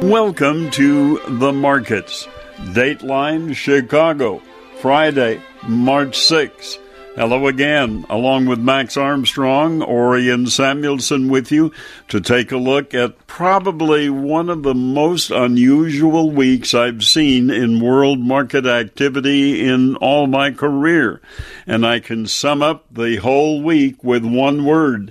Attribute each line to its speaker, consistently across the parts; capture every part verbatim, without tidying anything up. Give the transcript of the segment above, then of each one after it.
Speaker 1: Welcome to the markets. Dateline Chicago, Friday, March sixth. Hello again, along with Max Armstrong, Orion Samuelson with you to take a look at probably one of the most unusual weeks I've seen in world market activity in all my career. And I can sum up the whole week with one word: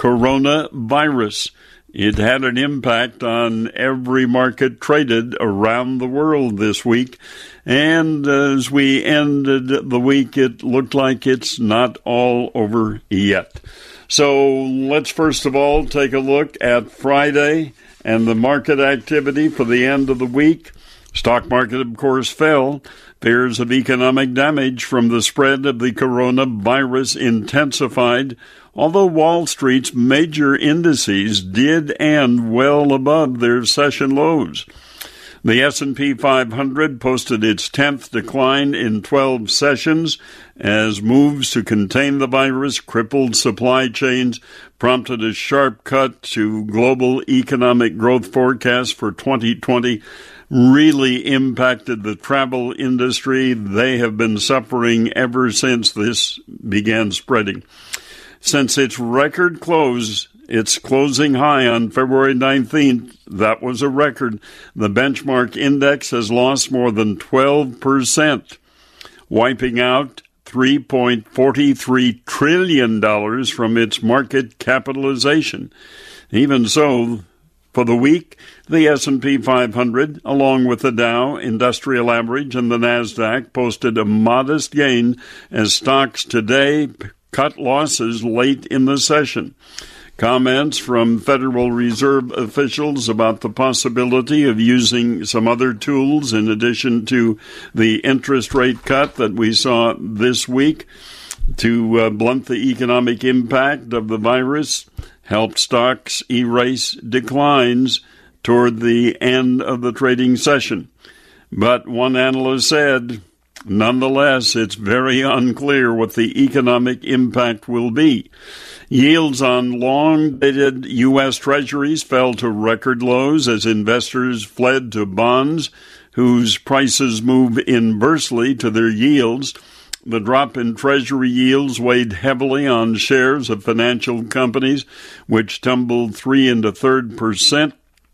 Speaker 1: coronavirus. It had an impact on every market traded around the world this week. And as we ended the week, it looked like it's not all over yet. So let's first of all take a look at Friday and the market activity for the end of the week. Stock market, of course, fell. Fears of economic damage from the spread of the coronavirus intensified, although Wall Street's major indices did end well above their session lows. The S and P five hundred posted its tenth decline in twelve sessions as moves to contain the virus, crippled supply chains, prompted a sharp cut to global economic growth forecasts for twenty twenty, really impacted the travel industry. They have been suffering ever since this began spreading. Since its record close, its closing high on February nineteenth, that was a record, the benchmark index has lost more than twelve percent, wiping out three point four three trillion dollars from its market capitalization. Even so, for the week, the S and P five hundred, along with the Dow Industrial Average and the NASDAQ, posted a modest gain as stocks today cut losses late in the session. Comments from Federal Reserve officials about the possibility of using some other tools in addition to the interest rate cut that we saw this week to uh, blunt the economic impact of the virus helped stocks erase declines toward the end of the trading session. But one analyst said, nonetheless, it's very unclear what the economic impact will be. Yields on long-dated U S Treasuries fell to record lows as investors fled to bonds whose prices move inversely to their yields. The drop in Treasury yields weighed heavily on shares of financial companies, which tumbled three and a third percent.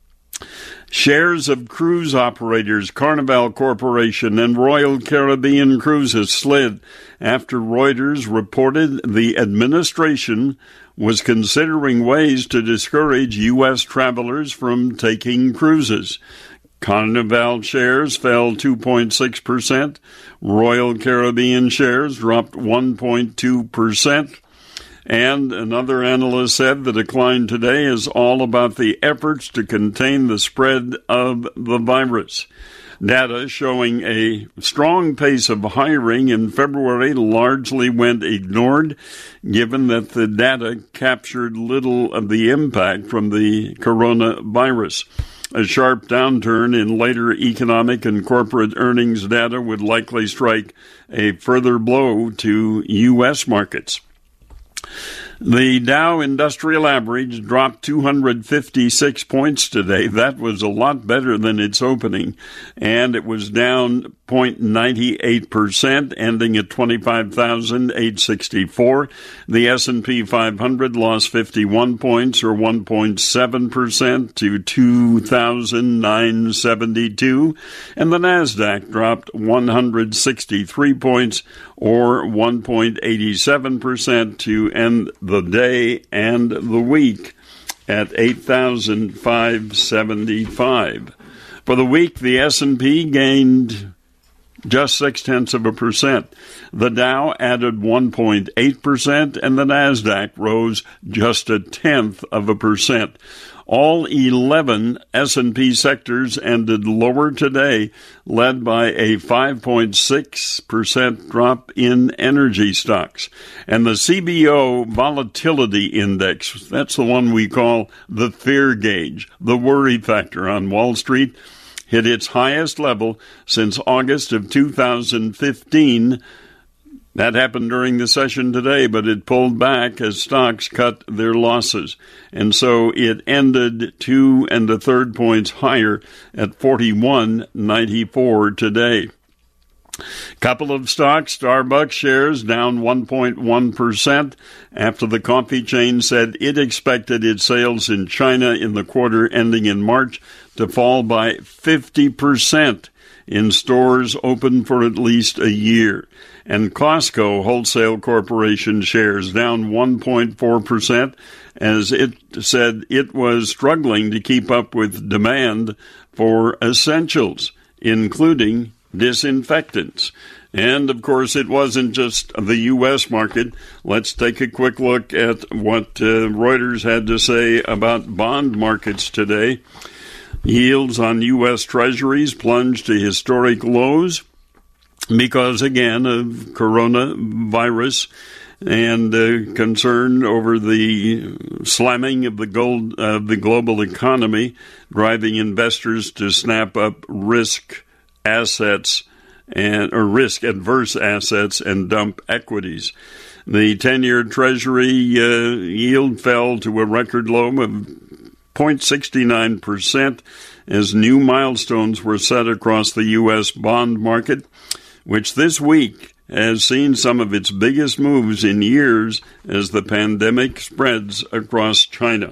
Speaker 1: Shares of cruise operators Carnival Corporation and Royal Caribbean Cruises slid after Reuters reported the administration was considering ways to discourage U S travelers from taking cruises. Carnival shares fell two point six percent. Royal Caribbean shares dropped one point two percent. And another analyst said the decline today is all about the efforts to contain the spread of the virus. Data showing a strong pace of hiring in February largely went ignored, given that the data captured little of the impact from the coronavirus. A sharp downturn in later economic and corporate earnings data would likely strike a further blow to U S markets. The Dow Industrial Average dropped two hundred fifty-six points today. That was a lot better than its opening, and it was down zero point nine eight percent, ending at twenty-five thousand eight hundred sixty-four. The S and P five hundred lost fifty-one points, or one point seven percent, to two thousand nine hundred seventy-two, and the NASDAQ dropped one hundred sixty-three points, or one point eight seven percent, to end the day and the week at eight thousand five hundred seventy-five. For the week, the S and P gained just six-tenths of a percent. The Dow added one point eight percent, and the NASDAQ rose just a tenth of a percent. All eleven S and P sectors ended lower today, led by a five point six percent drop in energy stocks. And the C B O Volatility Index, that's the one we call the fear gauge, the worry factor on Wall Street, hit its highest level since August of two thousand fifteen, That happened during the session today, but it pulled back as stocks cut their losses. And so it ended two and a third points higher at forty-one ninety-four today. Couple of stocks, Starbucks shares down one point one percent after the coffee chain said it expected its sales in China in the quarter ending in March to fall by fifty percent in stores open for at least a year. And Costco Wholesale Corporation shares down one point four percent as it said it was struggling to keep up with demand for essentials, including disinfectants. And, of course, it wasn't just the U S market. Let's take a quick look at what uh, Reuters had to say about bond markets today. Yields on U S Treasuries plunged to historic lows because, again, of coronavirus and uh, concern over the slamming of the gold of uh, the global economy, driving investors to snap up risk assets and or risk adverse assets and dump equities. The ten-year Treasury uh, yield fell to a record low of zero point six nine percent as new milestones were set across the U S bond market, which this week has seen some of its biggest moves in years as the pandemic spreads across China.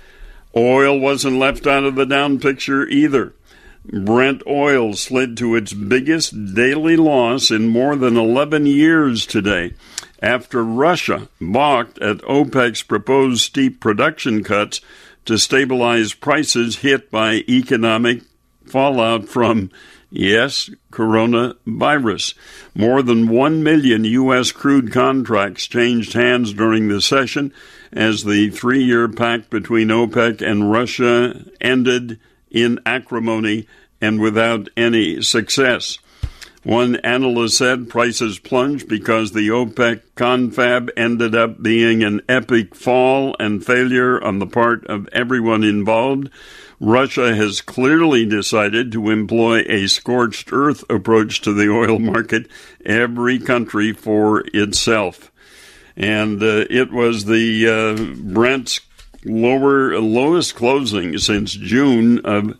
Speaker 1: Oil wasn't left out of the down picture either. Brent oil slid to its biggest daily loss in more than eleven years today after Russia balked at OPEC's proposed steep production cuts to stabilize prices hit by economic fallout from, yes, coronavirus. More than one million U S crude contracts changed hands during the session as the three-year pact between OPEC and Russia ended in acrimony and without any success. One analyst said prices plunged because the OPEC confab ended up being an epic fall and failure on the part of everyone involved. Russia has clearly decided to employ a scorched earth approach to the oil market, every country for itself. And uh, it was the uh, Brent's lower lowest closing since June of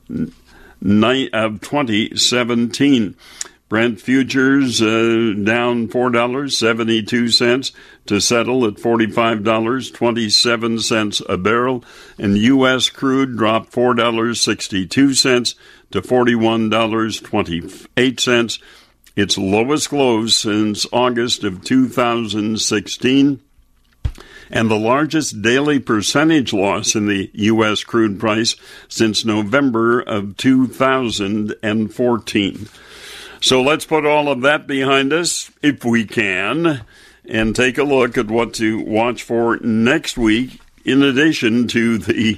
Speaker 1: ni- of twenty seventeen. Brent futures uh, down four dollars and seventy-two cents to settle at forty-five dollars and twenty-seven cents a barrel, and U S crude dropped four dollars and sixty-two cents to forty-one dollars and twenty-eight cents, its lowest close since August of two thousand sixteen. And the largest daily percentage loss in the U S crude price since November of two thousand fourteen. So let's put all of that behind us, if we can, and take a look at what to watch for next week, in addition to the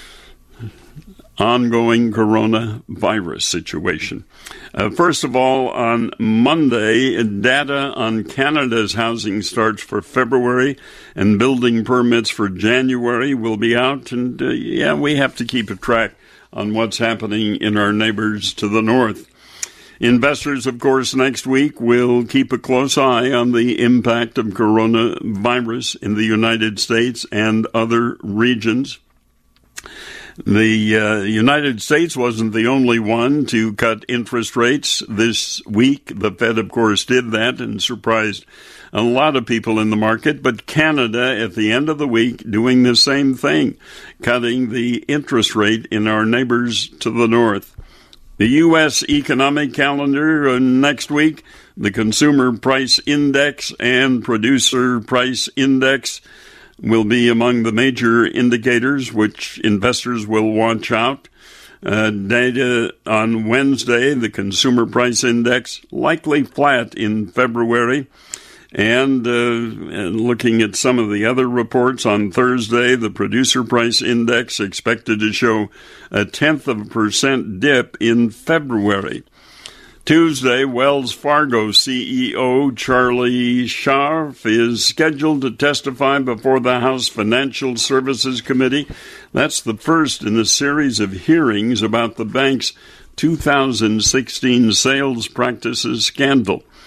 Speaker 1: ongoing coronavirus situation. Uh, first of all, on Monday, data on Canada's housing starts for February and building permits for January will be out. And, uh, yeah, we have to keep a track on what's happening in our neighbors to the north. Investors, of course, next week will keep a close eye on the impact of coronavirus in the United States and other regions. The uh, United States wasn't the only one to cut interest rates this week. The Fed, of course, did that and surprised a lot of people in the market. But Canada, at the end of the week, doing the same thing, cutting the interest rate in our neighbors to the north. The U S economic calendar uh, next week, the Consumer Price Index and Producer Price Index will be among the major indicators which investors will watch out. Uh, data on Wednesday, the Consumer Price Index likely flat in February. And, uh, and looking at some of the other reports on Thursday, the Producer Price Index expected to show a tenth of a percent dip in February. Tuesday, Wells Fargo C E O Charlie Scharf is scheduled to testify before the House Financial Services Committee. That's the first in a series of hearings about the bank's two thousand sixteen sales practices scandal.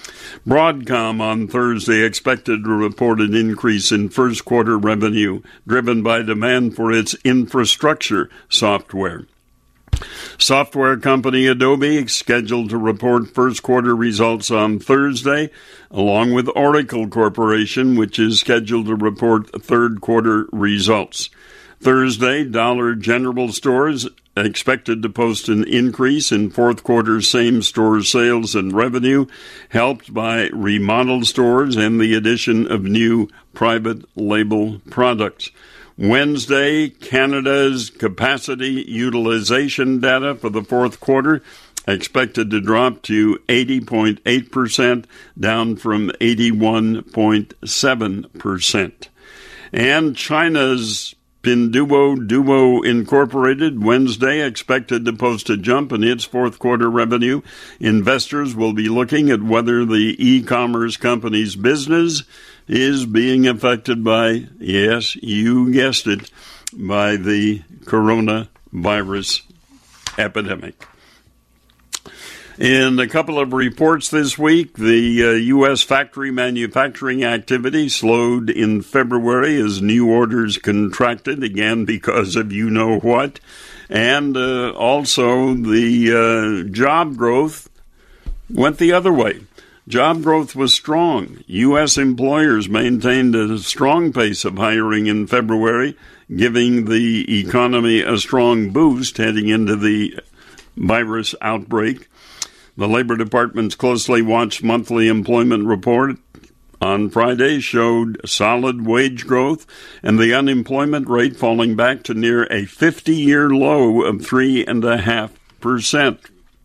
Speaker 1: Broadcom on Thursday expected to report an increase in first quarter revenue driven by demand for its infrastructure software. Software company Adobe is scheduled to report first quarter results on Thursday, along with Oracle Corporation, which is scheduled to report third quarter results. Thursday, Dollar General Stores expected to post an increase in fourth quarter same-store sales and revenue, helped by remodeled stores and the addition of new private label products. Wednesday, Canada's capacity utilization data for the fourth quarter expected to drop to eighty point eight percent, down from eighty-one point seven percent. And China's Pinduoduo Incorporated Wednesday expected to post a jump in its fourth quarter revenue. Investors will be looking at whether the e-commerce company's business is being affected by, yes, you guessed it, by the coronavirus epidemic. In a couple of reports this week, the uh, U S factory manufacturing activity slowed in February as new orders contracted, again because of you-know-what. And uh, also the uh, job growth went the other way. Job growth was strong. U S employers maintained a strong pace of hiring in February, giving the economy a strong boost heading into the virus outbreak. The Labor Department's closely watched monthly employment report on Friday showed solid wage growth and the unemployment rate falling back to near a fifty-year low of three point five percent.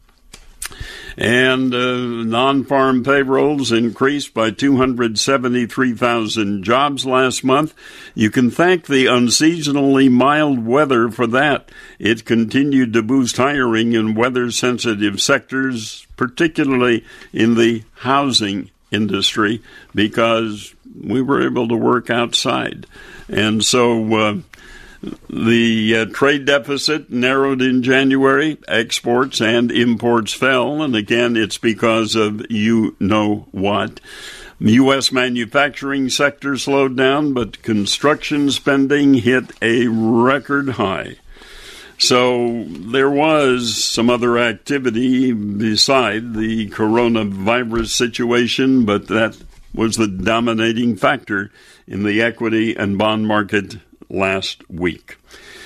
Speaker 1: And uh, non-farm payrolls increased by two hundred seventy-three thousand jobs last month. You can thank the unseasonably mild weather for that. It continued to boost hiring in weather-sensitive sectors, particularly in the housing industry, because we were able to work outside. And so uh, the uh, trade deficit narrowed in January. Exports and imports fell, and again, it's because of you-know-what. The U S manufacturing sector slowed down, but construction spending hit a record high. So there was some other activity beside the coronavirus situation, but that was the dominating factor in the equity and bond market last week.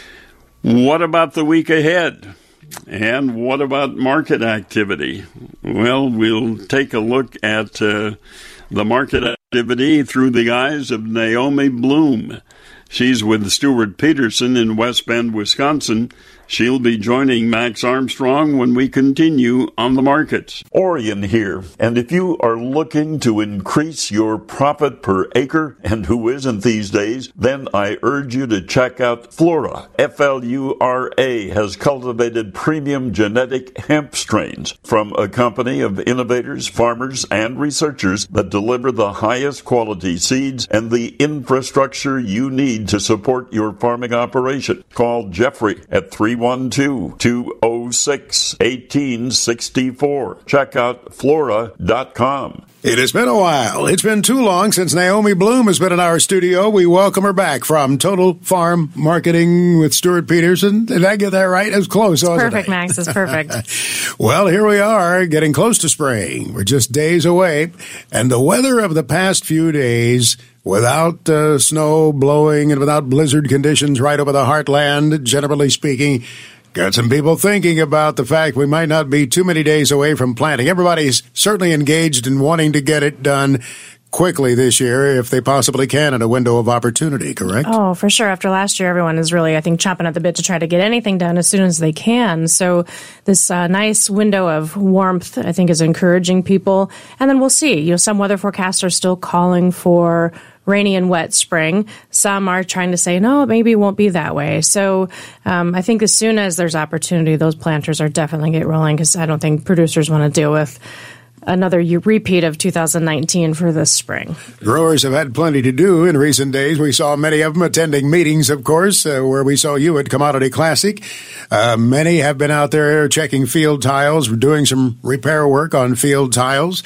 Speaker 1: What about the week ahead? And what about market activity? Well, we'll take a look at uh, the market activity through the eyes of Naomi Bloom. She's with Stuart Peterson in West Bend, Wisconsin. She'll be joining Max Armstrong when we continue on the markets.
Speaker 2: Orion here, and if you are looking to increase your profit per acre, and who isn't these days, then I urge you to check out Flura. F L U R A has cultivated premium genetic hemp strains from a company of innovators, farmers, and researchers that deliver the highest quality seeds and the infrastructure you need to support your farming operation. Call Jeffrey at three one two, two oh six, one eight six four. Check out flora dot com.
Speaker 3: It has been a while. It's been too long since Naomi Bloom has been in our studio. We welcome her back from Total Farm Marketing with Stuart Peterson. Did I get that right? It was close, wasn't it?
Speaker 4: Perfect, Max. It's perfect.
Speaker 3: Well, here we are, getting close to spring. We're just days away. And the weather of the past few days, without uh, snow blowing and without blizzard conditions right over the heartland, generally speaking, got some people thinking about the fact we might not be too many days away from planting. Everybody's certainly engaged in wanting to get it done quickly this year, if they possibly can, in a window of opportunity, correct?
Speaker 4: Oh, for sure. After last year, everyone is really, I think, chomping at the bit to try to get anything done as soon as they can. So this uh, nice window of warmth, I think, is encouraging people. And then we'll see. You know, some weather forecasts are still calling for rainy and wet spring. Some are trying to say, no, maybe it won't be that way. So um, I think as soon as there's opportunity, those planters are definitely get rolling, because I don't think producers want to deal with another repeat of two thousand nineteen for this spring.
Speaker 3: Growers have had plenty to do in recent days. We saw many of them attending meetings, of course, uh, where we saw you at Commodity Classic. Uh, many have been out there checking field tiles, doing some repair work on field tiles.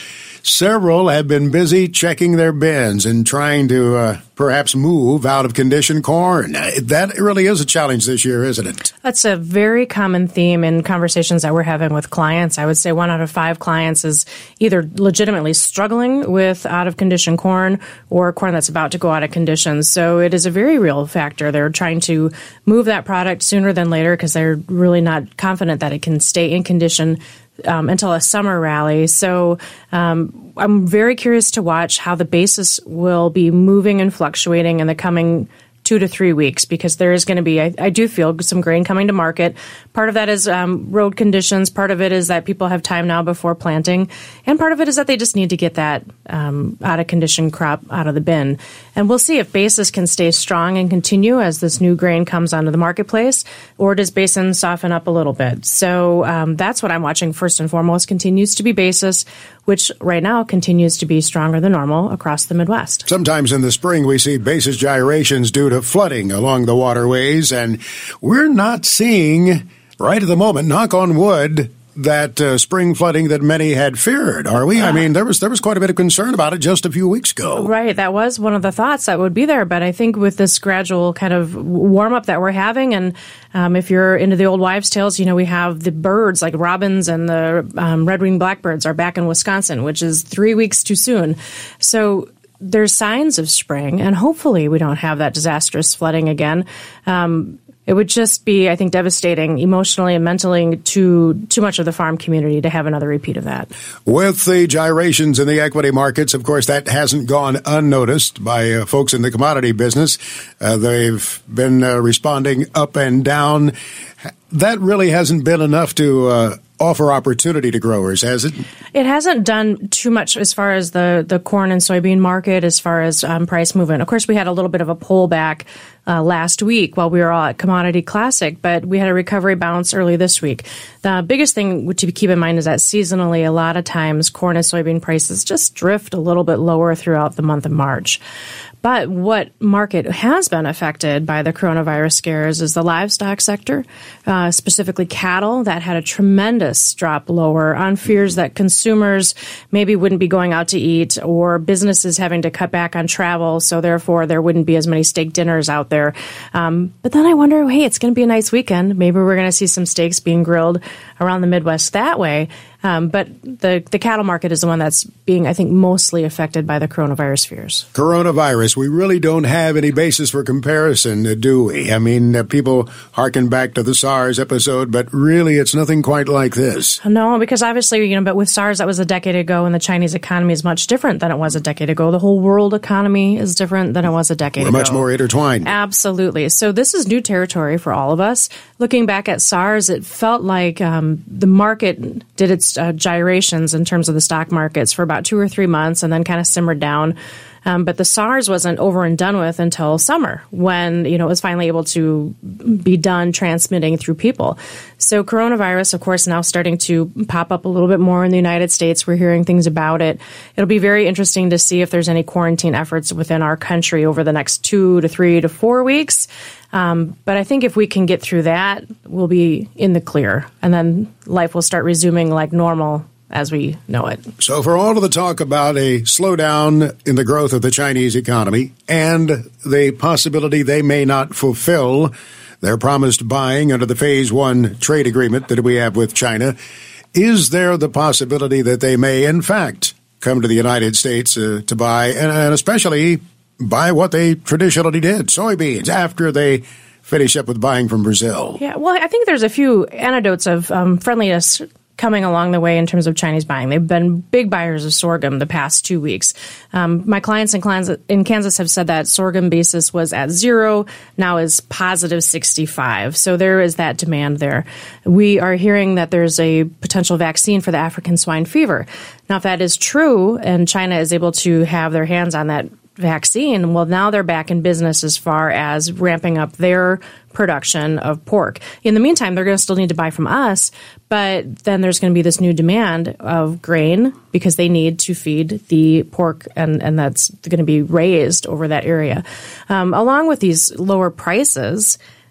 Speaker 3: several have been busy checking their bins and trying to uh, perhaps move out of condition corn. That really is a challenge this year, isn't it?
Speaker 4: That's a very common theme in conversations that we're having with clients. I would say one out of five clients is either legitimately struggling with out-of-condition corn or corn that's about to go out of condition. So it is a very real factor. They're trying to move that product sooner than later because they're really not confident that it can stay in condition Um, until a summer rally. So um, I'm very curious to watch how the basis will be moving and fluctuating in the coming two to three weeks because there is going to be, I, I do feel, some grain coming to market. Part of that is um, road conditions. Part of it is that people have time now before planting. And part of it is that they just need to get that um, out-of-condition crop out of the bin. And we'll see if basis can stay strong and continue as this new grain comes onto the marketplace, or does basin soften up a little bit? So um, that's what I'm watching first and foremost, continues to be basis, which right now continues to be stronger than normal across the Midwest.
Speaker 3: Sometimes in the spring we see basis gyrations due to flooding along the waterways, and we're not seeing, right at the moment, knock on wood, that uh, spring flooding that many had feared, are we? I mean, there was there was quite a bit of concern about it just a few weeks ago.
Speaker 4: Right, that was one of the thoughts that would be there, but I think with this gradual kind of warm-up that we're having, and um, if you're into the old wives' tales, you know, we have the birds, like robins and the um, red-winged blackbirds are back in Wisconsin, which is three weeks too soon. So there's signs of spring, and hopefully we don't have that disastrous flooding again. Um It would just be, I think, devastating emotionally and mentally to too much of the farm community to have another repeat of that.
Speaker 3: With the gyrations in the equity markets, of course, that hasn't gone unnoticed by uh, folks in the commodity business. Uh, they've been uh, responding up and down. That really hasn't been enough to uh, offer opportunity to growers, has it?
Speaker 4: It hasn't done too much as far as the, the corn and soybean market, as far as um, price movement. Of course, we had a little bit of a pullback uh, last week while we were all at Commodity Classic, but we had a recovery bounce early this week. The biggest thing to keep in mind is that seasonally, a lot of times corn and soybean prices just drift a little bit lower throughout the month of March. But what market has been affected by the coronavirus scares is the livestock sector, uh, specifically cattle, that had a tremendous drop lower on fears that consumers maybe wouldn't be going out to eat, or businesses having to cut back on travel, so therefore there wouldn't be as many steak dinners out there. Um, but then I wonder, hey, it's going to be a nice weekend. Maybe we're going to see some steaks being grilled around the Midwest that way. Um, but the, the cattle market is the one that's being, I think, mostly affected by the coronavirus fears.
Speaker 3: Coronavirus, we really don't have any basis for comparison, do we? I mean, uh, people harken back to the SARS episode, but really it's nothing quite like this.
Speaker 4: No, because obviously, you know, but with SARS, that was a decade ago, and the Chinese economy is much different than it was a decade ago. The whole world economy is different than it was a decade
Speaker 3: We're
Speaker 4: ago.
Speaker 3: We're much more intertwined.
Speaker 4: Absolutely. So this is new territory for all of us. Looking back at SARS, it felt like um, the market did its uh, gyrations in terms of the stock markets for about two or three months and then kind of simmered down. Um, but the SARS wasn't over and done with until summer, when, you know, it was finally able to be done transmitting through people. So coronavirus, of course, now starting to pop up a little bit more in the United States. We're hearing things about it. It'll be very interesting to see if there's any quarantine efforts within our country over the next two to three to four weeks. Um, but I think if we can get through that, we'll be in the clear, and then life will start resuming like normal as we know it.
Speaker 3: So for all of the talk about a slowdown in the growth of the Chinese economy and the possibility they may not fulfill their promised buying under the Phase One trade agreement that we have with China, is there the possibility that they may, in fact, come to the United States uh, to buy, and, and especially buy what they traditionally did, soybeans, after they finish up with buying from Brazil?
Speaker 4: Yeah, well, I think there's a few anecdotes of um, friendliness coming along the way in terms of Chinese buying. They've been big buyers of sorghum the past two weeks. Um, my clients in Kansas, in Kansas have said that sorghum basis was at zero, now is positive sixty-five. So there is that demand there. We are hearing that there's a potential vaccine for the African swine fever. Now, if that is true and China is able to have their hands on that vaccine, well, now they're back in business as far as ramping up their production of pork. In the meantime, they're going to still need to buy from us, but then there's going to be this new demand of grain because they need to feed the pork, and, and that's going to be raised over that area. Um, along with these lower prices,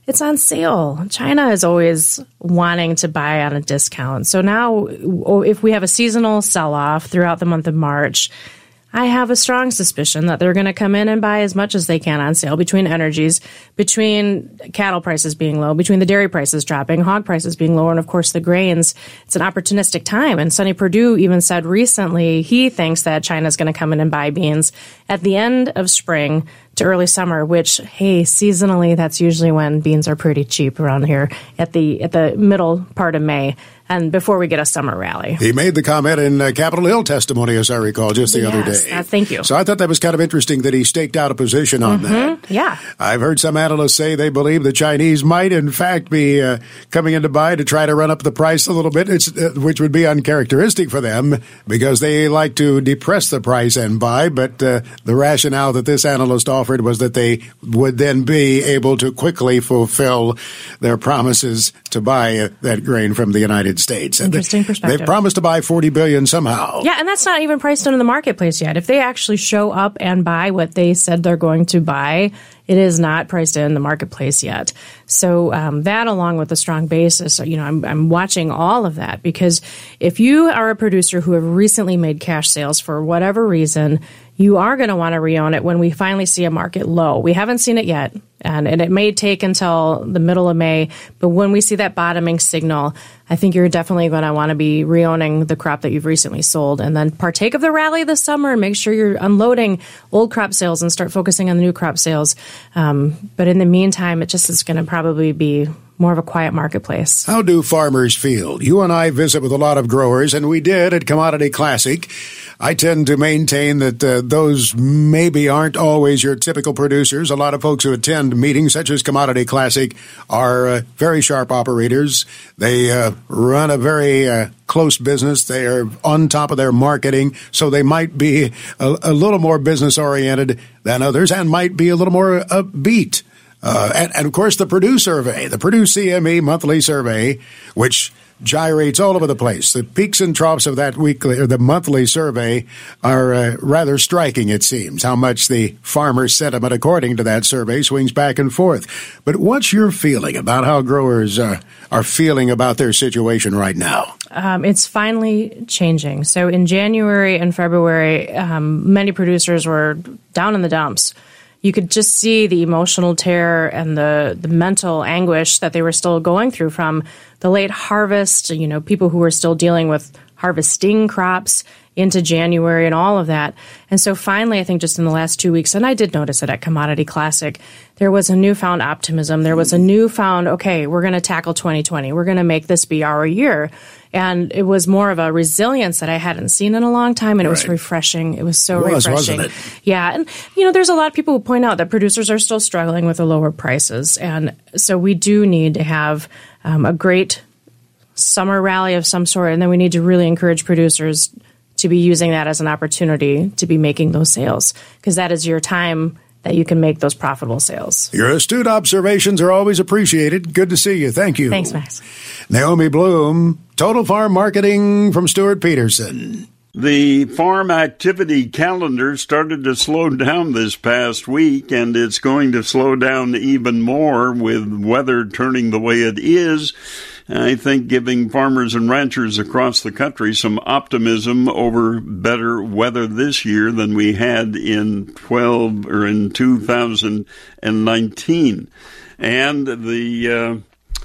Speaker 4: it's on sale. China is always wanting to buy on a discount. So now if we have a seasonal sell-off throughout the month of March, I have a strong suspicion that they're going to come in and buy as much as they can on sale between energies, between cattle prices being low, between the dairy prices dropping, hog prices being lower, and of course the grains. It's an opportunistic time. And Sonny Perdue even said recently he thinks that China's going to come in and buy beans at the end of spring to early summer, which, hey, seasonally, that's usually when beans are pretty cheap around here at the at the middle part of May and before we get a summer rally.
Speaker 3: He made the comment in uh, Capitol Hill testimony, as I recall, just the
Speaker 4: yes,
Speaker 3: other day.
Speaker 4: Uh, thank you.
Speaker 3: So I thought that was kind of interesting that he staked out a position on
Speaker 4: mm-hmm.
Speaker 3: that.
Speaker 4: Yeah.
Speaker 3: I've heard some analysts say they believe the Chinese might, in fact, be uh, coming in to buy to try to run up the price a little bit, it's, uh, which would be uncharacteristic for them because they like to depress the price and buy. But uh, the rationale that this analyst offered was that they would then be able to quickly fulfill their promises to buy uh, that grain from the United States.
Speaker 4: Interesting perspective.
Speaker 3: They've promised to buy forty billion dollars somehow.
Speaker 4: Yeah, and that's not even priced into the marketplace yet. If they actually show up and buy what they said they're going to buy, it is not priced in the marketplace yet. So um, that, along with the strong basis, you know, I'm, I'm watching all of that because if you are a producer who have recently made cash sales for whatever reason, you are going to want to re-own it when we finally see a market low. We haven't seen it yet, and, and it may take until the middle of May, but when we see that bottoming signal, I think you're definitely going to want to be re-owning the crop that you've recently sold and then partake of the rally this summer and make sure you're unloading old crop sales and start focusing on the new crop sales. Um, but in the meantime, it just is going to probably be more of a quiet marketplace.
Speaker 3: How do farmers feel? You and I visit with a lot of growers, and we did at Commodity Classic. I tend to maintain that uh, those maybe aren't always your typical producers. A lot of folks who attend meetings such as Commodity Classic are uh, very sharp operators. They uh, run a very uh, close business. They are on top of their marketing, so they might be a, a little more business-oriented than others and might be a little more upbeat. Uh, and, and, of course, the Purdue survey, the Purdue C M E monthly survey, which gyrates all over the place. The peaks and troughs of that weekly or the monthly survey are uh, rather striking, it seems, how much the farmer sentiment, according to that survey, swings back and forth. But what's your feeling about how growers uh, are feeling about their situation right now?
Speaker 4: Um, it's finally changing. So in January and February, um, many producers were down in the dumps. You could just see the emotional tear and the, the mental anguish that they were still going through from the late harvest, you know, people who were still dealing with harvesting crops into January and all of that. And so finally, I think just in the last two weeks, and I did notice it at Commodity Classic, there was a newfound optimism. There was a newfound, okay, we're going to tackle twenty twenty. We're going to make this be our year. And it was more of a resilience that I hadn't seen in a long time, and it right. was refreshing. It was so
Speaker 3: it was,
Speaker 4: refreshing.
Speaker 3: Wasn't it?
Speaker 4: Yeah, and, you know, there's a lot of people who point out that producers are still struggling with the lower prices. And so we do need to have um, a great summer rally of some sort, and then we need to really encourage producers to be using that as an opportunity to be making those sales, because that is your time that you can make those profitable sales.
Speaker 3: Your astute observations are always appreciated. Good to see you. Thank you.
Speaker 4: Thanks, Max.
Speaker 3: Naomi Bloom, Total Farm Marketing from Stuart Peterson.
Speaker 1: The farm activity calendar started to slow down this past week, and it's going to slow down even more with weather turning the way it is. I think giving farmers and ranchers across the country some optimism over better weather this year than we had in twelve or in two thousand nineteen. And the uh,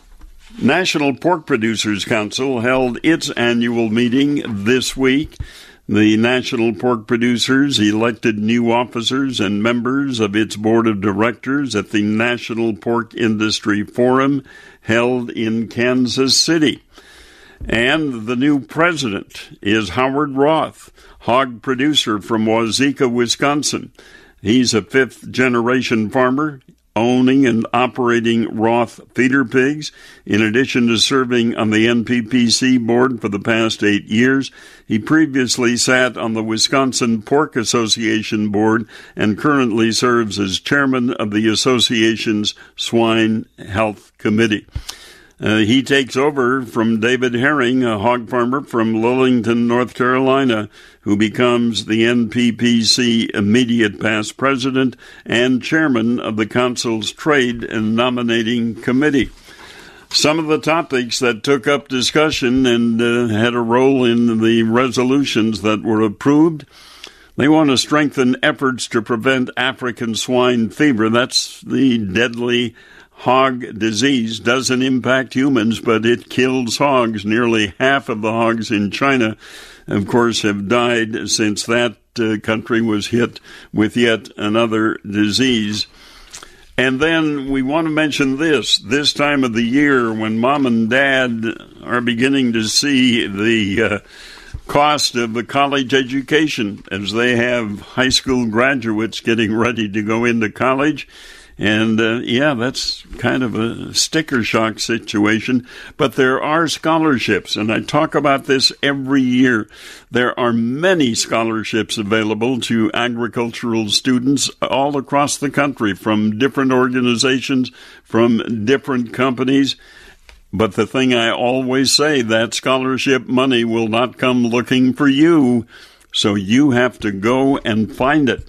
Speaker 1: National Pork Producers Council held its annual meeting this week. The National Pork Producers elected new officers and members of its board of directors at the National Pork Industry Forum held in Kansas City. And the new president is Howard Roth, hog producer from Wazeeka, Wisconsin. He's a fifth-generation farmer, owning and operating Roth feeder pigs. In addition to serving on the N P P C board for the past eight years, he previously sat on the Wisconsin Pork Association board and currently serves as chairman of the association's Swine Health Committee. Uh, he takes over from David Herring, a hog farmer from Lillington, North Carolina, who becomes the N P P C immediate past president and chairman of the council's Trade and Nominating Committee. Some of the topics that took up discussion and uh, had a role in the resolutions that were approved. They want to strengthen efforts to prevent African swine fever. That's the deadly hog disease. Doesn't impact humans, but it kills hogs. Nearly half of the hogs in China, of course, have died since that uh, country was hit with yet another disease. And then we want to mention this, this time of the year when mom and dad are beginning to see the uh, cost of a college education as they have high school graduates getting ready to go into college. And, uh, yeah, that's kind of a sticker shock situation. But there are scholarships, and I talk about this every year. There are many scholarships available to agricultural students all across the country from different organizations, from different companies. But the thing I always say, that scholarship money will not come looking for you, so you have to go and find it.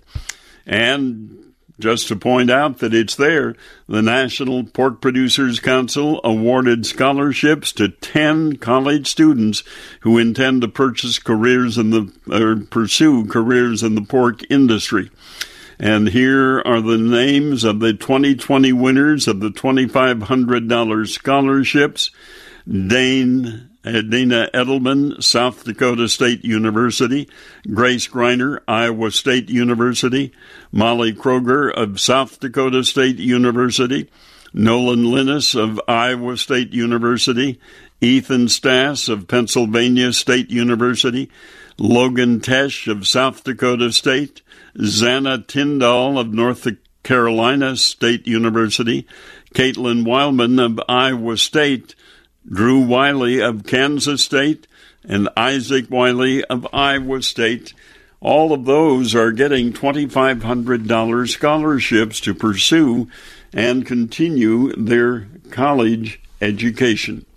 Speaker 1: And just to point out that it's there, the National Pork Producers Council awarded scholarships to ten college students who intend to purchase careers in the or pursue careers in the pork industry. And here are the names of the twenty twenty winners of the twenty-five hundred dollars scholarships. Dane Dana Edelman, South Dakota State University, Grace Greiner, Iowa State University, Molly Kroger of South Dakota State University, Nolan Linus of Iowa State University, Ethan Stass of Pennsylvania State University, Logan Tesh of South Dakota State, Zana Tyndall of North Carolina State University, Caitlin Wildman of Iowa State, Drew Wiley of Kansas State, and Isaac Wiley of Iowa State. All of those are getting twenty-five hundred dollars scholarships to pursue and continue their college education.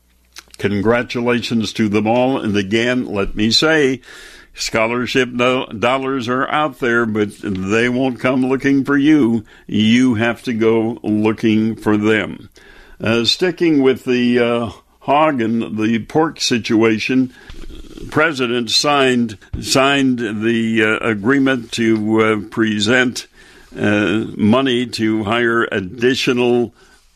Speaker 1: Congratulations to them all. And again, let me say, scholarship do- dollars are out there, but they won't come looking for you. You have to go looking for them. Uh, sticking with the uh, hog and the pork situation, President signed signed the uh, agreement to uh, present uh, money to hire additional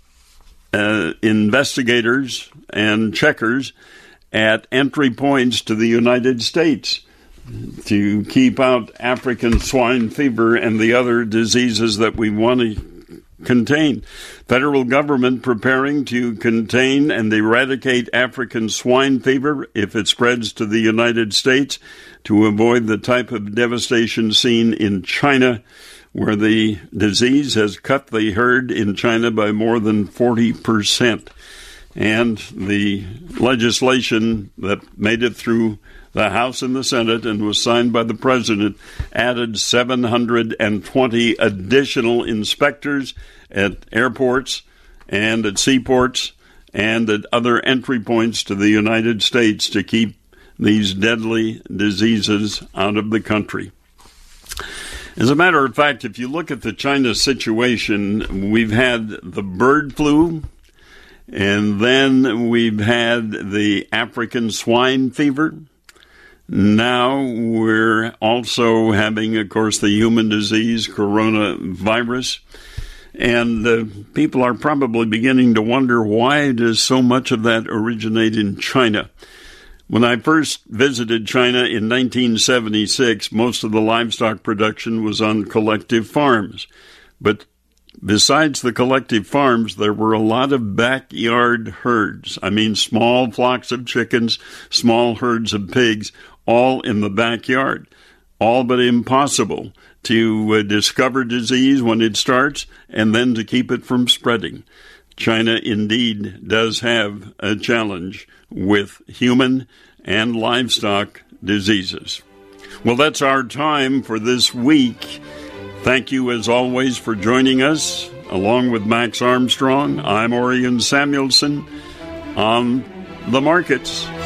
Speaker 1: uh, investigators and checkers at entry points to the United States to keep out African swine fever and the other diseases that we want to contain. Federal government preparing to contain and eradicate African swine fever if it spreads to the United States to avoid the type of devastation seen in China, where the disease has cut the herd in China by more than forty percent. And the legislation that made it through the House and the Senate and was signed by the President added seven hundred twenty additional inspectors at airports and at seaports and at other entry points to the United States to keep these deadly diseases out of the country. As a matter of fact, if you look at the China situation, we've had the bird flu, and then we've had the African swine fever. Now we're also having, of course, the human disease, coronavirus. And uh, people are probably beginning to wonder, why does so much of that originate in China? When I first visited China in nineteen seventy-six, most of the livestock production was on collective farms. But besides the collective farms, there were a lot of backyard herds. I mean, small flocks of chickens, small herds of pigs, all in the backyard. All but impossible to uh, discover disease when it starts and then to keep it from spreading. China indeed does have a challenge with human and livestock diseases. Well, that's our time for this week. Thank you, as always, for joining us. Along with Max Armstrong, I'm Orion Samuelson. on the markets.